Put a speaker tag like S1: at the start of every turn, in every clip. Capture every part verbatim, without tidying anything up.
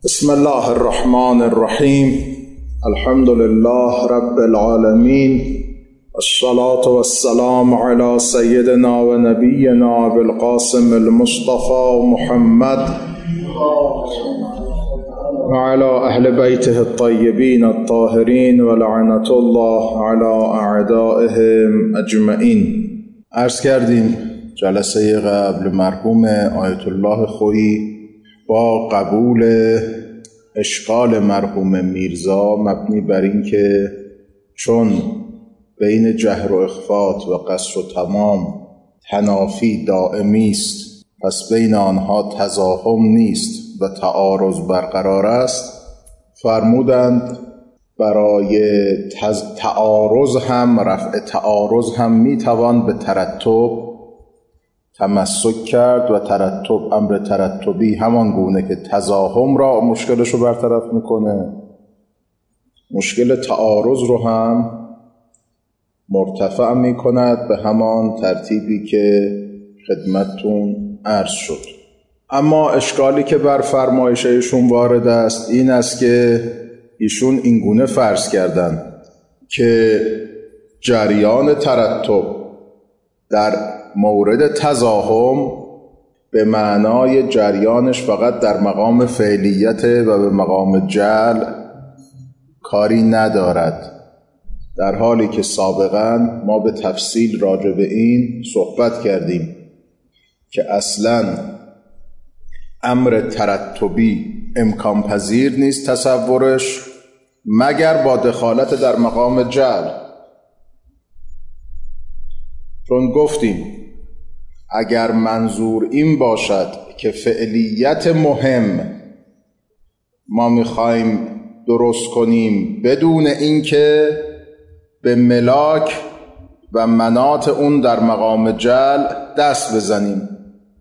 S1: بسم الله الرحمن الرحیم. الحمد لله رب العالمین، الصلاة والسلام على سیدنا و نبینا بالقاسم المصطفى محمد وعلى اهل بیته الطیبین الطاهرین ولعنة الله على اعدائهم اجمعین. عرض کردیم جلسه قبل مرحوم آیت الله خویی با قبول اشغال مرحوم میرزا مبنی بر این که چون بین جهر و اخفات و قصر و تمام تنافی دائمی است، پس بین آنها تزاحم نیست و تعارض برقرار است، فرمودند برای تعارض هم رفع تعارض هم میتوان به ترتب تمسک کرد و ترتب امر ترتبی همان گونه که تزاحم را مشکلش رو برطرف میکنه، مشکل تعارض رو هم مرتفع میکند به همان ترتیبی که خدمتتون عرض شد. اما اشکالی که بر فرمایش ایشون وارد است این است که ایشون این گونه فرض کردن که جریان ترتب در مورد تزاحم به معنای جریانش فقط در مقام فعلیت و به مقام جعل کاری ندارد، در حالی که سابقا ما به تفصیل راجع به این صحبت کردیم که اصلاً امر ترتبی امکان پذیر نیست تصورش مگر با دخالت در مقام جعل. چون گفتیم اگر منظور این باشد که فعلیت مهم ما میخوایم درست کنیم بدون اینکه به ملاک و مناط اون در مقام جعل دست بزنیم،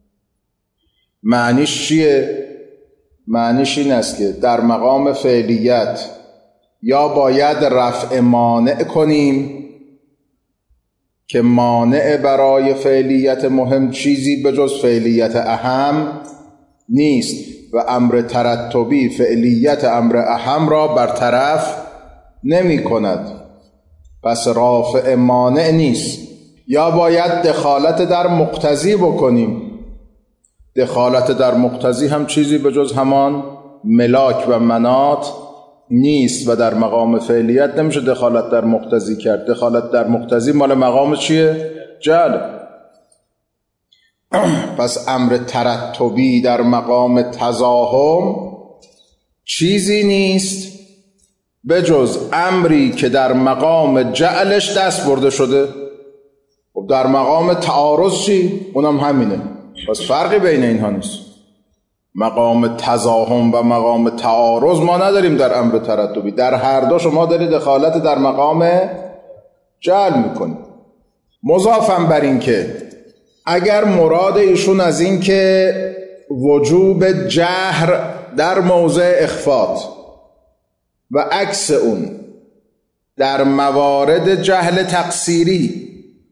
S1: معنیش چیه؟ معنیش این است که در مقام فعلیت یا باید رفع مانع کنیم که مانع برای فعلیت مهم چیزی به جز فعلیت اهم نیست و امر ترتبی فعلیت امر اهم را برطرف نمی کند، پس رافع مانع نیست. یا باید دخالت در مقتضی بکنیم، دخالت در مقتضی هم چیزی به جز همان ملاک و مناط نیست و در مقام فعلیت نمیشه دخالت در مقتضی کرد. دخالت در مقتضی مال مقام چیه؟ جعل. پس امر ترتبی در مقام تزاحم چیزی نیست به جز امری که در مقام جعلش دست برده شده. خب در مقام تعارض چی؟ اونم همینه، پس فرقی بین اینها نیست. مقام تزاحم و مقام تعارض ما نداریم در امر ترتبی، در هر دو شما دارید دخالت در مقام جعل میکنید. مضافاً بر این که اگر مراد ایشون از این که وجوب جهر در موضع اخفات و عکس اون در موارد جهل تقصیری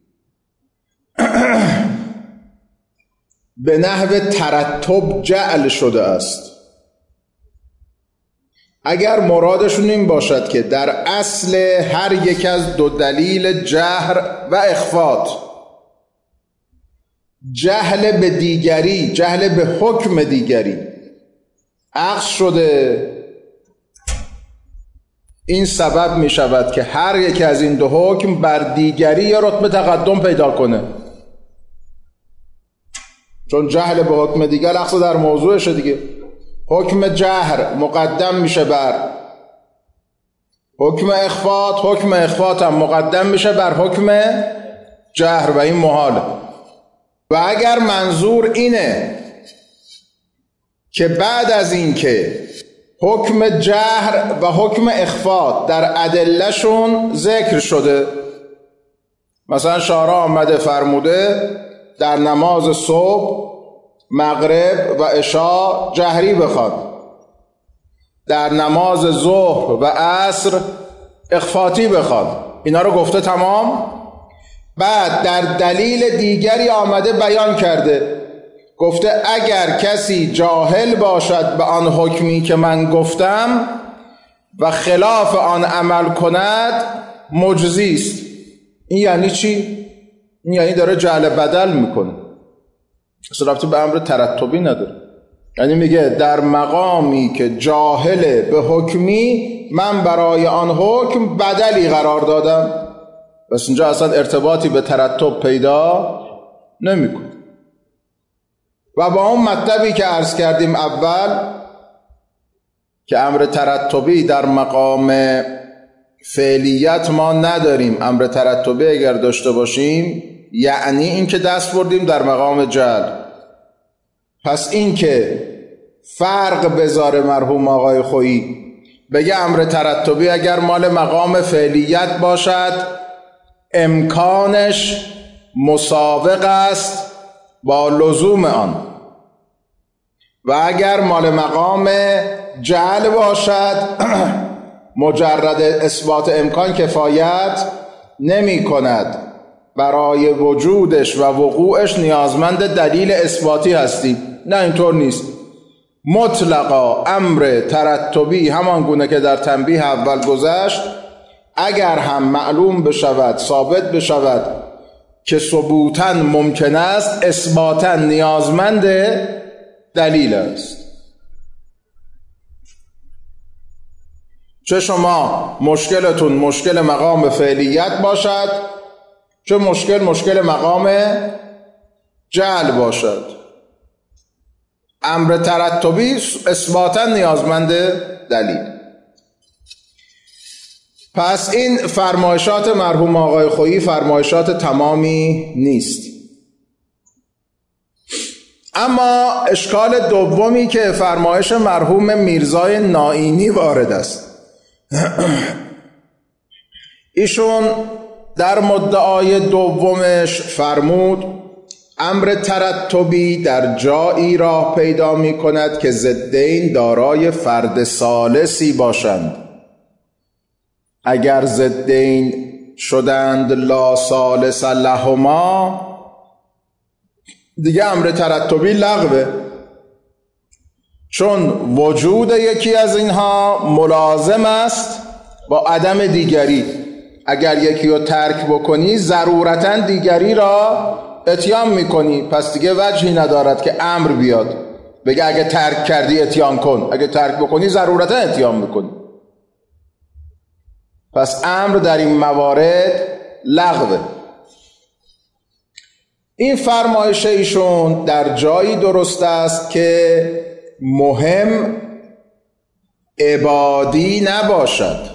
S1: به نحو ترتب جعل شده است، اگر مرادشون این باشد که در اصل هر یک از دو دلیل جهر و اخفات جهل به دیگری، جهل به حکم دیگری عکس شده، این سبب می شود که هر یک از این دو حکم بر دیگری یا رتبه تقدم پیدا کنه. چون جهل به حکم دیگر عکس در موضوعشه دیگه. حکم جهر مقدم میشه بر حکم اخفات، حکم اخفات هم مقدم میشه بر حکم جهر و این محاله. و اگر منظور اینه که بعد از این که حکم جهر و حکم اخفات در ادلهشون ذکر شده، مثلا شارع آمده فرموده در نماز صبح، مغرب و عشاء جهری بخوان، در نماز ظهر و عصر اخفاتی بخوان، اینا رو گفته تمام. بعد در دلیل دیگری آمده بیان کرده گفته اگر کسی جاهل باشد به آن حکمی که من گفتم و خلاف آن عمل کند مجزی است. این یعنی چی؟ این یعنی داره جعل بدل میکنه، اصلا ربطی به امر ترتبی نداره. یعنی میگه در مقامی که جاهل به حکمی من برای آن حکم بدلی قرار دادم، بس اینجا اصلا ارتباطی به ترتب پیدا نمیکنه. و با اون مطلبی که عرض کردیم اول که امر ترتبی در مقام فعلیت ما نداریم، امر ترتبی اگر داشته باشیم یعنی این که دست بردیم در مقام جعل. پس این که فرق بذاره مرحوم آقای خویی بگه امر ترتبی اگر مال مقام فعلیت باشد امکانش مسابق است با لزوم آن، و اگر مال مقام جعل باشد مجرد اثبات امکان کفایت نمی کند، برای وجودش و وقوعش نیازمند دلیل اثباتی هستیم. نه اینطور نیست. مطلقا امر ترتبی همان گونه که در تنبیه اول گذشت اگر هم معلوم بشود، ثابت بشود که ثبوتاً ممکن است، اثباتاً نیازمند دلیل است. چه شما مشکلتون مشکل مقام فعلیت باشد، چه مشکل مشکل مقام جعل باشد، امر ترتبی اثباتاً نیازمند دلیل. پس این فرمایشات مرحوم آقای خویی فرمایشات تمامی نیست. اما اشکال دومی که فرمایش مرحوم میرزای نائینی وارد است، ایشون در مدعای دومش فرمود امر ترتبی در جایی راه پیدا می کند که ضدین دارای فرد ثالثی باشند. اگر ضدین شدند لا ثالث لهما دیگه امر ترتبی لغوه، چون وجود یکی از اینها ملازم است با عدم دیگری. اگر یکی رو ترک بکنی ضرورتاً دیگری را اتیان میکنی، پس دیگه وجهی ندارد که امر بیاد بگه اگه ترک کردی اتیان کن، اگه ترک بکنی ضرورتاً اتیان میکنی. پس امر در این موارد لغوه. این فرمایش ایشون در جایی درست است که مهم عبادی نباشد،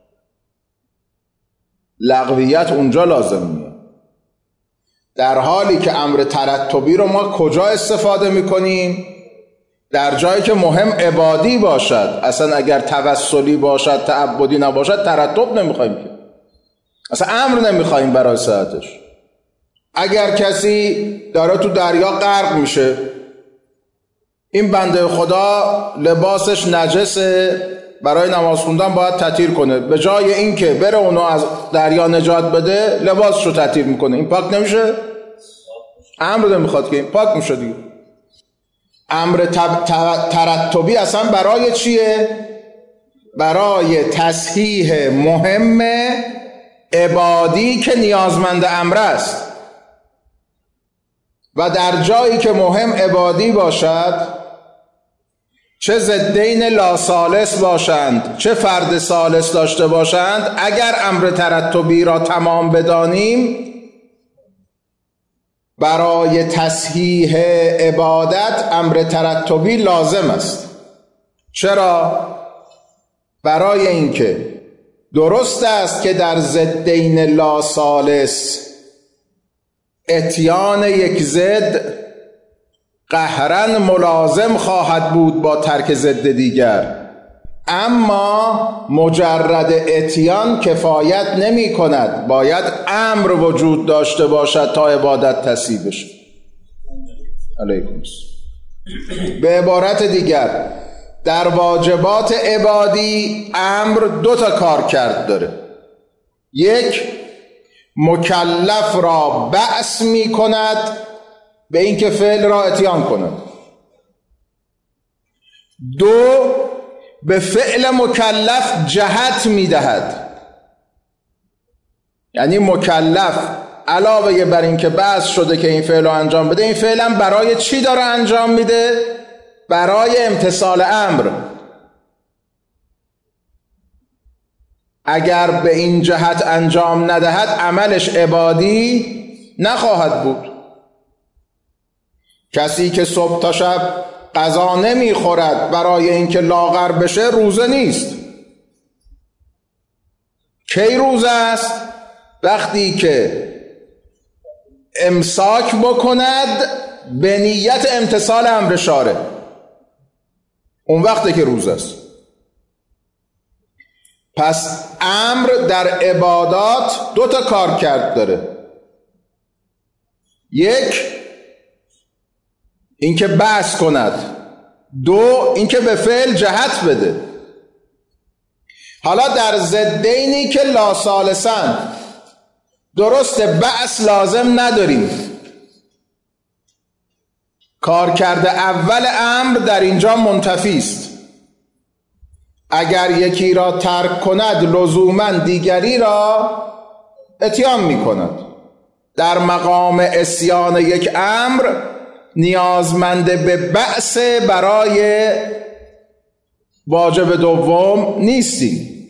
S1: لغویت اونجا لازم میاد. در حالی که امر ترتبی رو ما کجا استفاده میکنیم؟ در جایی که مهم عبادی باشد. اصلا اگر توسلی باشد، تعبدی نباشد، ترتب نمیخوایم که، اصلا امر نمیخوایم برای صحتش. اگر کسی داره تو دریا غرق میشه، این بنده خدا لباسش نجسه، برای نماز خوندن باید تطهیر کنه، به جای اینکه بره اونو از دریا نجات بده لباسشو تطهیر میکنه، این پاک نمیشه؟ امر نمیخواد که این پاک میشه دیگه. امر ترتبی اصلا برای چیه؟ برای تصحیح مهم عبادی که نیازمند امر است. و در جایی که مهم عبادی باشد، چه ضدین لا ثالث باشند چه فرد ثالث داشته باشند، اگر امر ترتبی را تمام بدانیم برای تصحیح عبادت امر ترتبی لازم است. چرا؟ برای اینکه درست است که در ضدین لا ثالث اتیان یک ضد قهرا ملازم خواهد بود با ترک ضد دیگر، اما مجرد اتیان کفایت نمی کند، باید امر وجود داشته باشد تا عبادت تصحیح بشه. علیکم السلام. به عبارت دیگر در واجبات عبادی امر دو تا کار کرد داره. یک، مکلف را بعث می کند به اینکه فعل را اتیان کند. دو، به فعل مکلف جهت میدهد. یعنی مکلف علاوه بر این که بعث شده که این فعل رو انجام بده، این فعل هم برای چی داره انجام میده؟ برای امتثال امر. اگر به این جهت انجام ندهد عملش عبادی نخواهد بود. کسی که صبح تا شب غذا نمیخورد برای اینکه لاغر بشه روزه نیست. کی روزه است؟ وقتی که امساک بکند به نیت امتثال امر شارع، اون وقته که روزه است. پس امر در عبادات دو تا کار کرد داره. یک، اینکه بحث کند. دو، اینکه به فعل جهت بده. حالا در ضدینی که لا ثالثن، درسته بحث لازم نداریم. کار کرده اول امر در اینجا منتفی است. اگر یکی را ترک کند لزوما دیگری را اتیان می کند. در مقام عصیان یک امر نیازمند به بأس برای واجب دوم نیستیم.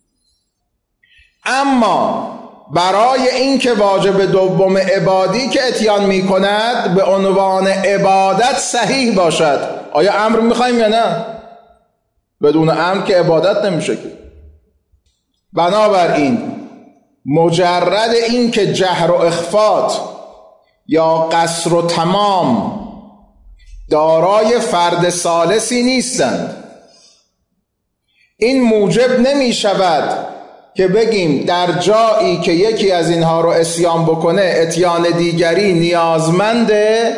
S1: اما برای اینکه واجب دوم عبادی که اتیان می کند به عنوان عبادت صحیح باشد. آیا امر می خواهیم یا نه؟ بدون امر که عبادت نمیشه که. بنابراین مجرد این که جهر و اخفات یا قصر و تمام دارای فرد ثالثی نیستند، این موجب نمی شود که بگیم در جایی که یکی از اینها رو عصیان بکنه اتیان دیگری نیازمند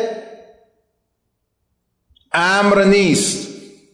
S1: امر نیست،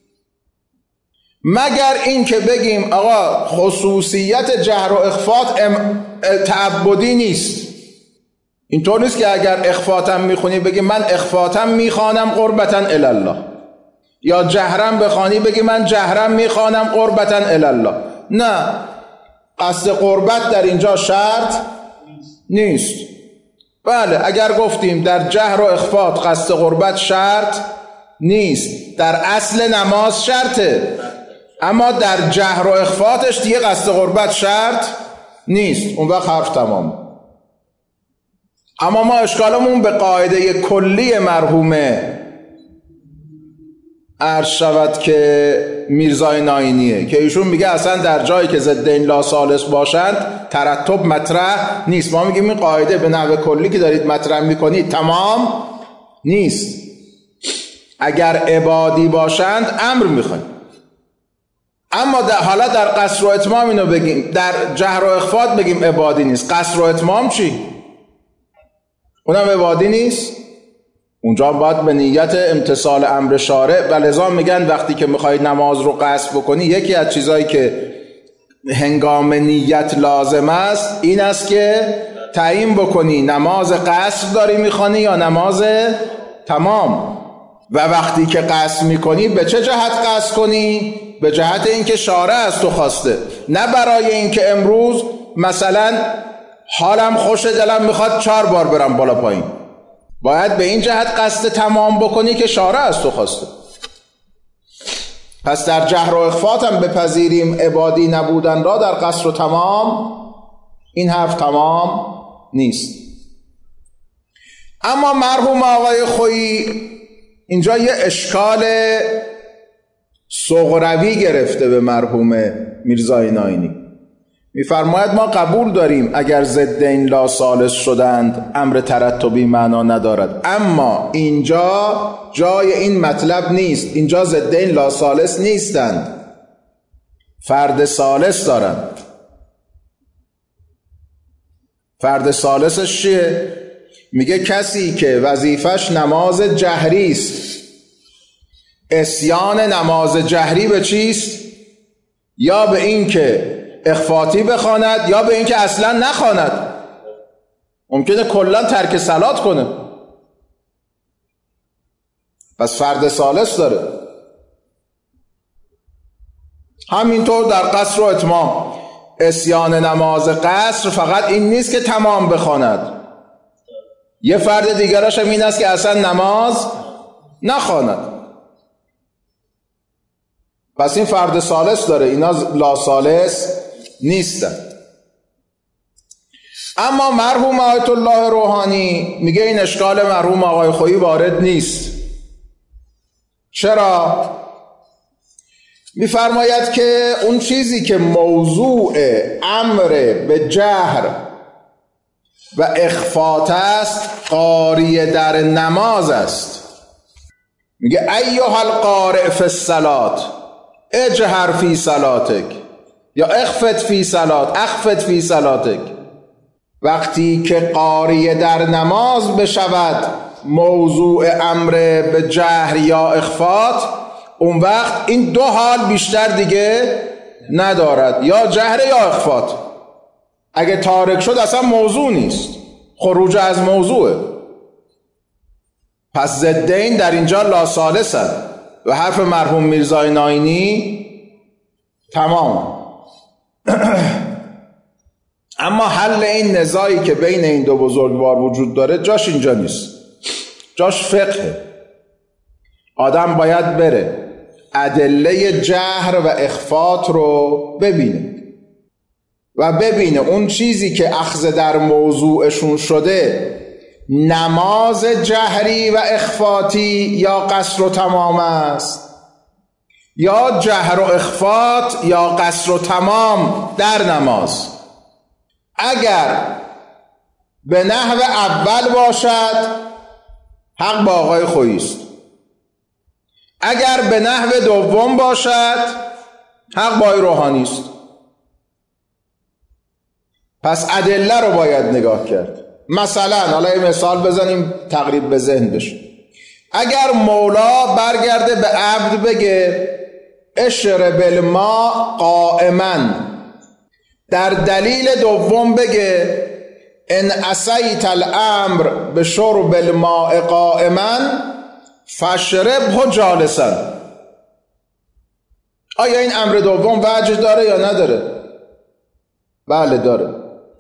S1: مگر این که بگیم آقا خصوصیت جهر و اخفات تعبدی نیست. اینطور نیست که اگر اخفاتم میخونی بگی من اخفاتم میخوانم قربتن الله، یا جهرم بخوانی بگی من جهرم میخوانم قربتن الله. نه، قصد قربت در اینجا شرط نیست. بله، اگر گفتیم در جهر و اخفات قصد قربت شرط نیست، در اصل نماز شرطه، اما در جهر و اخفاتش دیگه قصد قربت شرط نیست، اون وقت حرف تمام. اما ما اشکالمون به قاعده کلی مرحومه عرض شود که میرزای ناینیه که ایشون میگه اصلا در جایی که ضدین لا ثالث باشند ترتب مطرح نیست. ما میگیم این قاعده به نحو کلی که دارید مطرح میکنید تمام نیست. اگر عبادی باشند امر میخوایم، اما در حالا در قصر و اتمام اینو بگیم، در جهر و اخفات بگیم عبادی نیست، قصر و اتمام چی؟ اونم عبادی نیست. اونجا باید به نیت امتثال امر شارع. و لذا میگن وقتی که میخوای نماز رو قصد بکنی یکی از چیزایی که هنگام نیت لازم است این است که تعیین بکنی نماز قصر داری میخوانی یا نماز تمام. و وقتی که قصد میکنی به چه جهت قصد کنی؟ به جهت اینکه شارع از تو خواسته، نه برای اینکه امروز مثلا حالم خوش دلم میخواد چهار بار برم بالا پایین. باید به این جهت قصد تمام بکنی که شارع از تو خواسته. پس در جهر و اخفات هم بپذیریم عبادی نبودن را در قصر و تمام، این حرف تمام نیست. اما مرحوم آقای خویی اینجا یه اشکال صغروی گرفته به مرحوم میرزای ناینی. میفرماید ما قبول داریم اگر ضدین لا ثالث شدند امر ترتبی معنا ندارد، اما اینجا جای این مطلب نیست. اینجا ضدین لا ثالث نیستند، فرد ثالث دارند. فرد ثالثش چیه؟ میگه کسی که وظیفش نماز جهری است، عصیان نماز جهری به چیست؟ یا به این که اخفاتی بخواند یا به این که اصلا نخواند. ممکنه کلا ترک صلات کنه. پس فرد ثالث داره. همینطور در قصر و اتمام، عصیان نماز قصر فقط این نیست که تمام بخواند، یه فرد دیگرش هم این است که اصلا نماز نخواند. پس این فرد ثالث داره، اینا لا ثالث نیستن. اما مرحوم آیت الله روحانی میگه این اشکال مرحوم آقای خویی وارد نیست. چرا؟ میفرماید که اون چیزی که موضوع امر به جهر و اخفات است قاری در نماز است. میگه ایها القارئ فی الصلاة اجهر فی صلاتک یا اخفت فی صلات اخفت فی صلاتک. وقتی که قاری در نماز بشود موضوع امر به جهر یا اخفات، اون وقت این دو حال بیشتر دیگه ندارد، یا جهر یا اخفات. اگه تارک شد اصلا موضوع نیست، خروج از موضوعه. پس ضدین در اینجا لا ثالثن و حرف مرحوم میرزای ناینی تمام. اما حل این نزاعی که بین این دو بزرگوار وجود داره جاش اینجا نیست، جاش فقه. آدم باید بره ادله جهر و اخفات رو ببینه و ببینه اون چیزی که اخذ در موضوعشون شده نماز جهری و اخفاتی یا قصر و تمام است، یا جهر و اخفات یا قصر و تمام در نماز. اگر به نحو اول باشد حق با آقای خویی است، اگر به نحو دوم باشد حق با آقای روحانی است. پس ادله رو باید نگاه کرد. مثلا حالا یه مثال بزنیم تقریب به ذهن بشه. اگر مولا برگرده به عبد بگه اشرب الماء قائما، در دلیل دوم بگه ان عصیت الامر به شرب الماء قائما فاشربه جالسا، آیا این امر دوم وجه داره یا نداره؟ بله داره.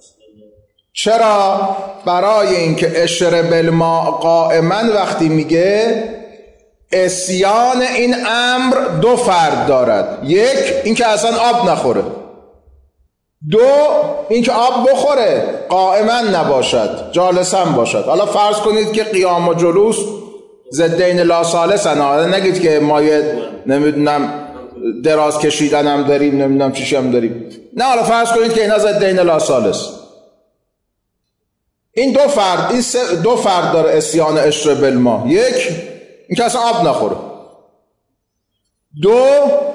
S1: چرا؟ برای اینکه اشرب الماء قائما وقتی میگه عصیان این امر دو فرد دارد. یک اینکه اصلا آب نخوره، دو اینکه آب بخوره قائما نباشد جالسا باشد. حالا فرض کنید که قیام و جلوس ضدین لا ثالثن، نگید که ما نمیدونم دراز کشیدن هم داریم نمیدونم چیشی هم داریم، نه، حالا فرض کنید که اینا ضدین لا ثالث. این دو فرد این سه دو فرد داره عصیان اشرب الماء. یک اینکه اصلا آب نخوره، دو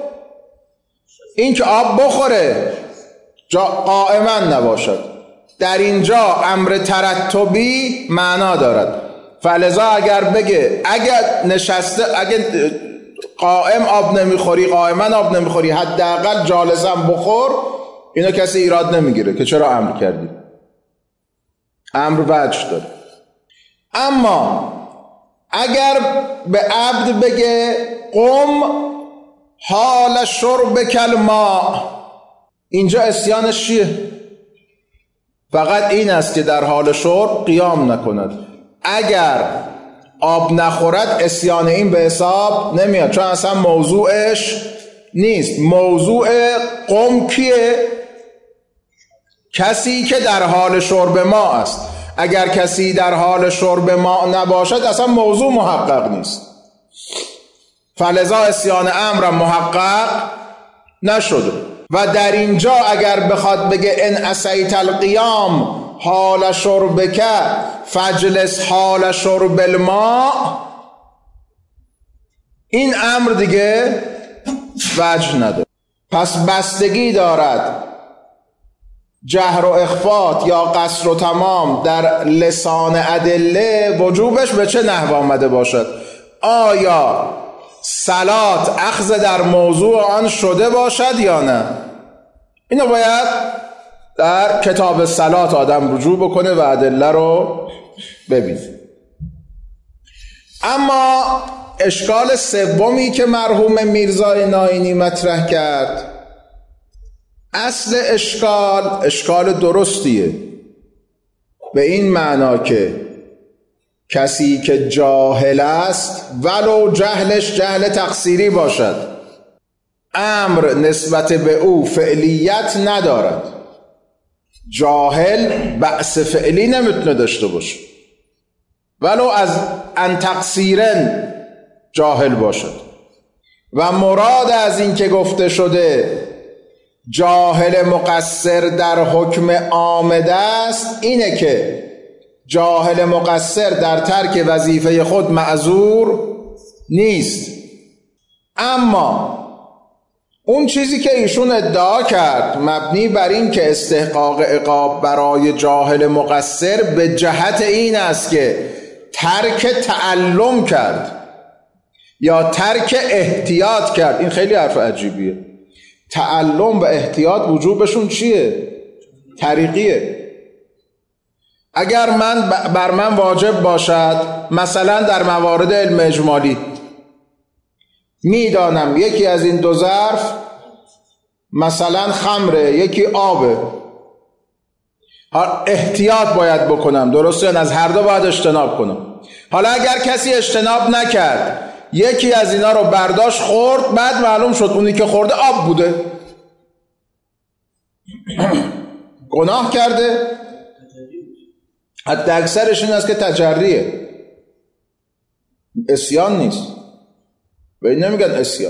S1: اینکه آب بخوره جا قائما نباشد. در اینجا امر ترتبی معنا دارد. فلذا اگر بگه اگر نشسته اگر قائم آب نمیخوری قائما آب نمیخوری حداقل جالسا بخور، اینو کسی ایراد نمیگیره که چرا امر کردی، امر وجه داره. اما اگر به عبد بگه قم حال شرب کالماء، اینجا عصیانش چیه؟ فقط این است که در حال شرب قیام نکند. اگر آب نخورد عصیان این به حساب نمیاد، چون اصلا موضوعش نیست. موضوع قم کیه؟ کسی که در حال شرب ماء است. اگر کسی در حال شرب ماء نباشد اصلا موضوع محقق نیست. فلذا عصیان امر محقق نشده. و در اینجا اگر بخواد بگه ان عصیت القیام حال شربک فجلس حال شرب الماء، این امر دیگه وجه نداره. پس بستگی دارد جهر و اخفات یا قصر و تمام در لسان ادله وجوبش به چه نحو آمده باشد. آیا صلات اخذ در موضوع آن شده باشد یا نه؟ اینو باید در کتاب صلات آدم رجوع بکنه و ادله رو ببینه. اما اشکال سومی که مرحوم میرزای ناینی مطرح کرد، اصل اشکال اشکال درستیه، به این معنا که کسی که جاهل است ولو جهلش جهل تقصیری باشد، امر نسبت به او فعلیت ندارد. جاهل بأس فعلی نمیتونه داشته باشه ولو از ان تقصیرن جاهل باشد. و مراد از این که گفته شده جاهل مقصر در حکم آمده است اینه که جاهل مقصر در ترک وظیفه خود معذور نیست. اما اون چیزی که ایشون ادعا کرد مبنی بر این که استحقاق عقاب برای جاهل مقصر به جهت این است که ترک تعلم کرد یا ترک احتیاط کرد، این خیلی حرف عجیبیه. تعلم و احتیاط وجوبشون چیه؟ طریقیه. اگر من بر من واجب باشد مثلا در موارد علم اجمالی میدانم یکی از این دو ظرف مثلا خمره یکی آبه، احتیاط باید بکنم، درسته؟ از هر دو باید اجتناب کنم. حالا اگر کسی اجتناب نکرد یکی از اینا رو برداشت خورد، بعد معلوم شد اونی که خورده آب بوده، گناه کرده؟ حتی اکثرش این است که تجریه، عصیان نیست. و این نمیگن عصیان.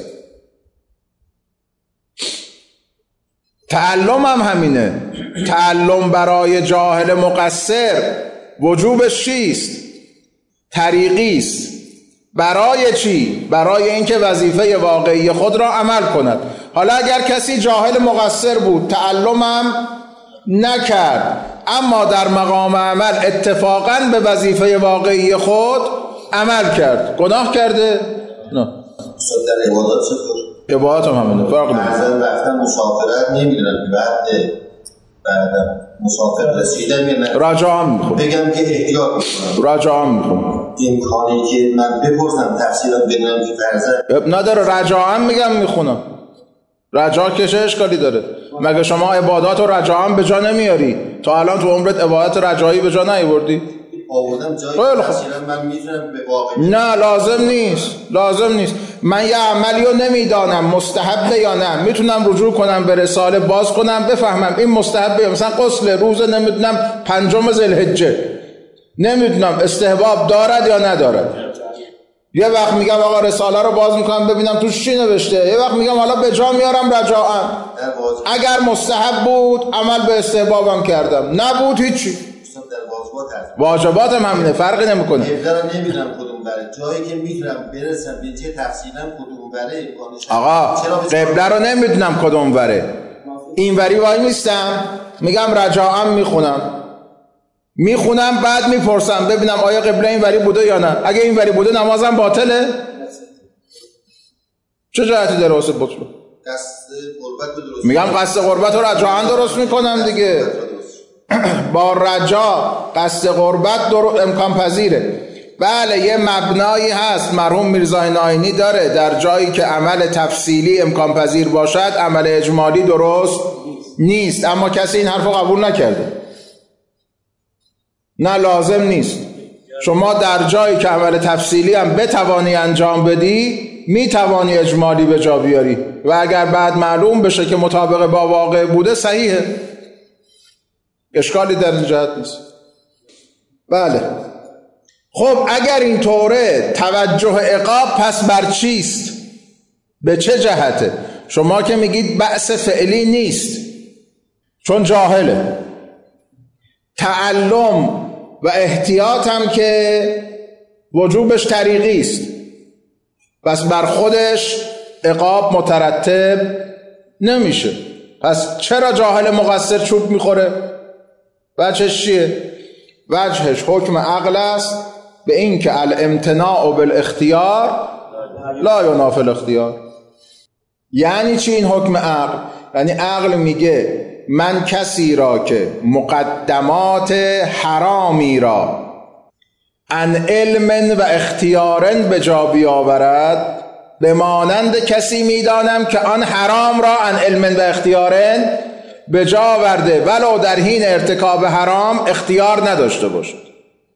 S1: تعلم هم همینه. تعلم برای جاهل مقصر وجوبش چیست؟ طریقی است. برای چی؟ برای اینکه وظیفه واقعی خود را عمل کند. حالا اگر کسی جاهل مقصر بود، تعلم هم نکرد، اما در مقام عمل اتفاقاً به وظیفه واقعی خود عمل کرد، گناه کرده؟ نه.
S2: در عبادات چطور؟
S1: عبادات هم همینه، فرق نمیکنه.
S2: بعضا رفتن مسافرت نمیدونن که بعد بعد مسافر رسیدن میرن
S1: راجع هم میخونم،
S2: بگم که احتیاط میکنم،
S1: راجع هم میخونم.
S2: امکانی که من بپرسم تفصیلا بدونم که فرضاً
S1: نداره، راجع هم میگم میخونم. رجا که چه اشکالی داره؟ مگه شما عبادات و رجا هم به جا نمیاری؟ تا الان تو عمرت عبادت رجایی به جا نیاوردی؟
S2: آوردم جایی تفصیلا من میتونم به واقعی.
S1: نه لازم نیست، لازم نیست. من یه عملی رو نمیدانم مستحبه یا نه، میتونم رجوع کنم به رساله باز کنم بفهمم این مستحبه، مثلا غسل روز نمیدونم پنجم ذوالحجه، نمیدونم استحباب دارد یا ندارد. یه وقت میگم آقا رساله رو باز میکنم ببینم توش چی نوشته، یه وقت میگم حالا به جا میارم رجاءً. اگر مستحب بود عمل به استحبابم کردم، نبود هیچی. واجبات هم همینه، فرقی نمیکنه.
S2: قبله نمیدونم کدوم بره، جایی که میتونم برسم به چه تفصیلا کدوم بره امکانش.
S1: آقا قبله رو نمیدونم کدوم بره، این وری وای نیستم میگم رجاءً میخونم میخونم بعد میپرسم ببینم آیا قبله این وری بوده یا نه. اگه این وری بوده نمازم باطله؟ چه جهتی داره واسه بطله؟
S2: قصد قربت درست
S1: میگم قصد قربت رو رجاءً درست میکنم دیگه. با رجا قصد قربت در امکان پذیره. بله یه مبنایی هست مرحوم میرزای ناینی داره، در جایی که عمل تفصیلی امکان پذیر باشد عمل اجمالی درست نیست، اما کسی این حرف رو قبول نکرده. نه لازم نیست. شما در جایی که عمل تفصیلی هم بتوانی انجام بدی میتوانی اجمالی به جا بیاری و اگر بعد معلوم بشه که مطابق با واقع بوده صحیحه، اشکالی در این جهت نیست. بله خب اگر این طوره توجه عقاب پس بر چیست؟ به چه جهته؟ شما که میگید بأس فعلی نیست چون جاهله، تعلم و احتیاط هم که وجوبش طریقی است، پس بر خودش عقاب مترتب نمیشه. پس چرا جاهل مقصر چوب میخوره؟ وجهش چیه؟ وجهش حکم عقل است به این که الامتناع بالاختیار لا ینافی الاختیار. یعنی چی این حکم عقل؟ یعنی عقل میگه من کسی را که مقدمات حرامی را ان علم و اختیار به جا بیاورد، به مانند کسی میدانم که آن حرام را ان علم و اختیار به جا آورده ولو در حین ارتکاب حرام اختیار نداشته باشد.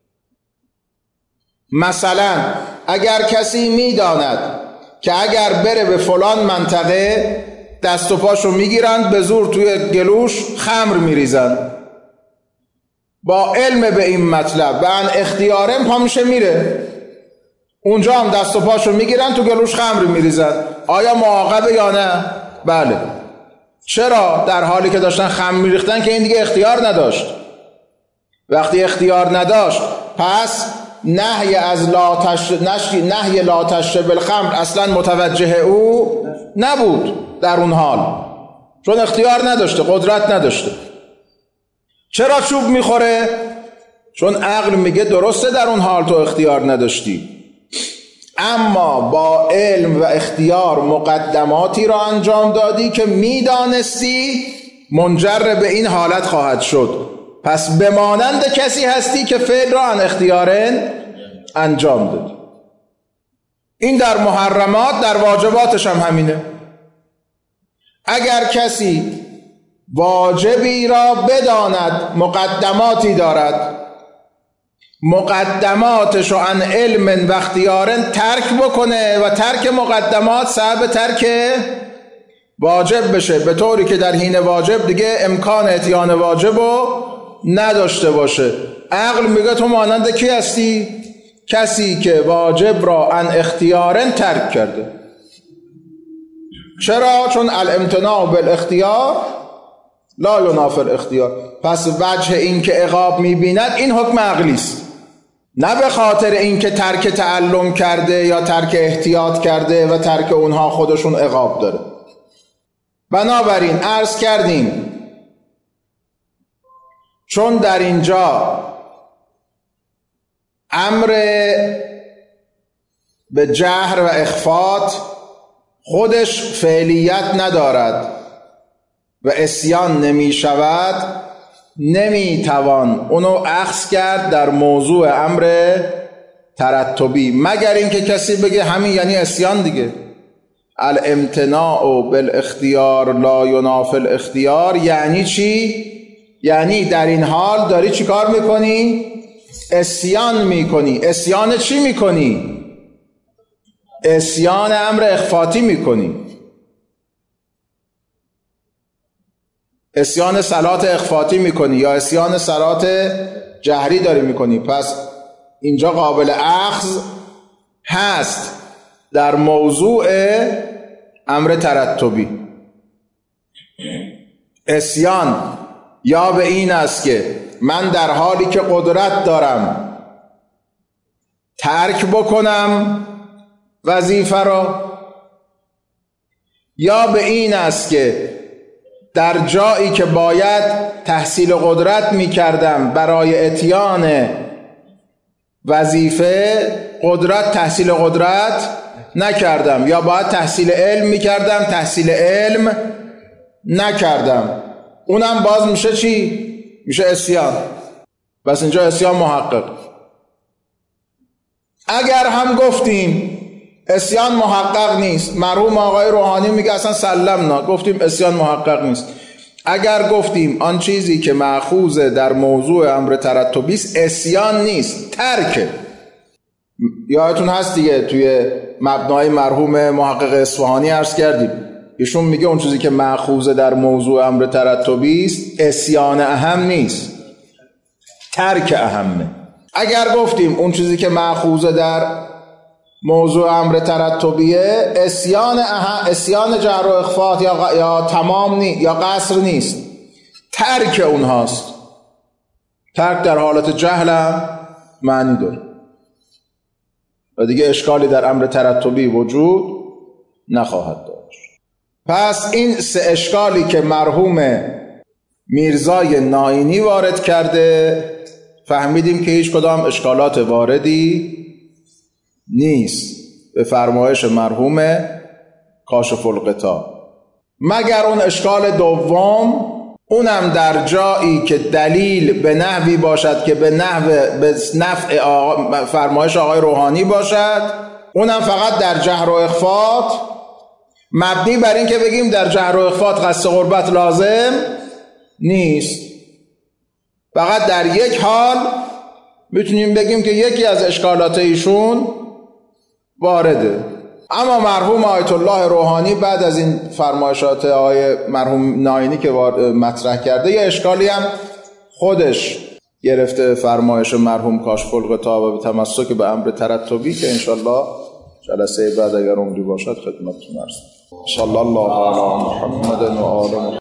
S1: مثلا اگر کسی میداند که اگر بره به فلان منطقه دست و پاشو میگیرند به زور توی گلوش خمر میریزند، با علم به این مطلب و ان اختیارم پا میشه میره اونجا هم دست و پاشو میگیرن تو گلوش خمر میریزن، آیا معاقبه یا نه؟ بله. چرا؟ در حالی که داشتن خمر میریختن که این دیگه اختیار نداشت. وقتی اختیار نداشت پس نهی از لا تش... نهی لا تشرب الخمر اصلا متوجه او نبود در اون حال، چون اختیار نداشته، قدرت نداشته. چرا چوب میخوره؟ چون عقل میگه درسته در اون حال تو اختیار نداشتی، اما با علم و اختیار مقدماتی را انجام دادی که میدانستی منجر به این حالت خواهد شد، پس به مانند کسی هستی که فعل را ان اختیارن انجام دادی. این در محرمات، در واجباتش هم همینه. اگر کسی واجبی را بداند مقدماتی دارد، مقدماتش رو ان علم و اختیارن ترک بکنه و ترک مقدمات سبب ترک واجب بشه، به طوری که در حین واجب دیگه امکان اتیان واجب رو نداشته باشه. عقل میگه تو مانند کی هستی؟ کسی که واجب را ان اختیارن ترک کرده. چرا؟ چون الامتناع بالاختیار لا ینافی الاختیار. پس وجه این که عقاب میبیند این حکم عقلی است، نه به خاطر این که ترک تعلم کرده یا ترک احتیاط کرده و ترک اونها خودشون عقاب داره. بنابراین عرض کردیم چون در اینجا امر به جهر و اخفات خودش فعلیت ندارد و عصیان نمی شود، نمی توان اونو اخذ کرد در موضوع امر ترتبی، مگر اینکه کسی بگه همین یعنی عصیان دیگه. الامتناع بالاختیار لا ینافی الاختیار یعنی چی؟ یعنی در این حال داری چی کار میکنی؟ عصیان میکنی. عصیان چی میکنی؟ عصیان امر اخفاتی میکنی، عصیان صلات اخفاتی میکنی یا عصیان صلات جهری داری میکنی. پس اینجا قابل اخذ هست در موضوع امر ترتبی. عصیان یا به این است که من در حالی که قدرت دارم ترک بکنم وظیفه را، یا به این است که در جایی که باید تحصیل قدرت می کردم برای اتیان وظیفه قدرت تحصیل قدرت نکردم، یا باید تحصیل علم می کردم تحصیل علم نکردم، اونم باز میشه چی؟ میشه عصیان. بس اینجا عصیان محقق. اگر هم گفتیم عصیان محقق نیست، مرحوم آقای روحانی میگه اصلا سلمنا، گفتیم عصیان محقق نیست. اگر گفتیم آن چیزی که مأخوذ در موضوع امر ترتبی است عصیان نیست، ترک. یادتون هست دیگه توی مبنای مرحوم محقق اصفهانی عرض کردیم، ایشون میگه اون چیزی که مأخوذ در موضوع امر ترتبی است عصیان اهم نیست، ترک اهمه. اگر گفتیم اون چیزی که مأخوذ در موضوع امر ترتبیه عصیان اهم، عصیان جهر و اخفات یا, یا تمام نی... یا قصر نیست، ترک اونهاست. ترک در حالت جهل هم معنی داره و دیگه اشکالی در امر ترتبی وجود نخواهد داشت. پس این سه اشکالی که مرحوم میرزای نائینی وارد کرده فهمیدیم که هیچ کدام اشکالات واردی نیست به فرمایش مرحوم کاشف الغطا، مگر اون اشکال دوم اونم در جایی که دلیل به نحوی باشد که به نحو به نفع آقا فرمایش آقای روحانی باشد، اونم فقط در جهر و اخفات، مبنی بر این که بگیم در جهر و اخفات قصد قربت لازم نیست. فقط در یک حال میتونیم بگیم که یکی از اشکالات ایشون وارده. اما مرحوم آیت الله روحانی بعد از این فرمایشات آقای مرحوم ناینی که مطرح کرده، یه اشکالی هم خودش گرفته فرمایش مرحوم کاشف الغطا و به تمسک به امر ترتبی که انشالله جلسه بعد اگر عمری باشد خدمتتون عرض. صلی الله علی محمد و آله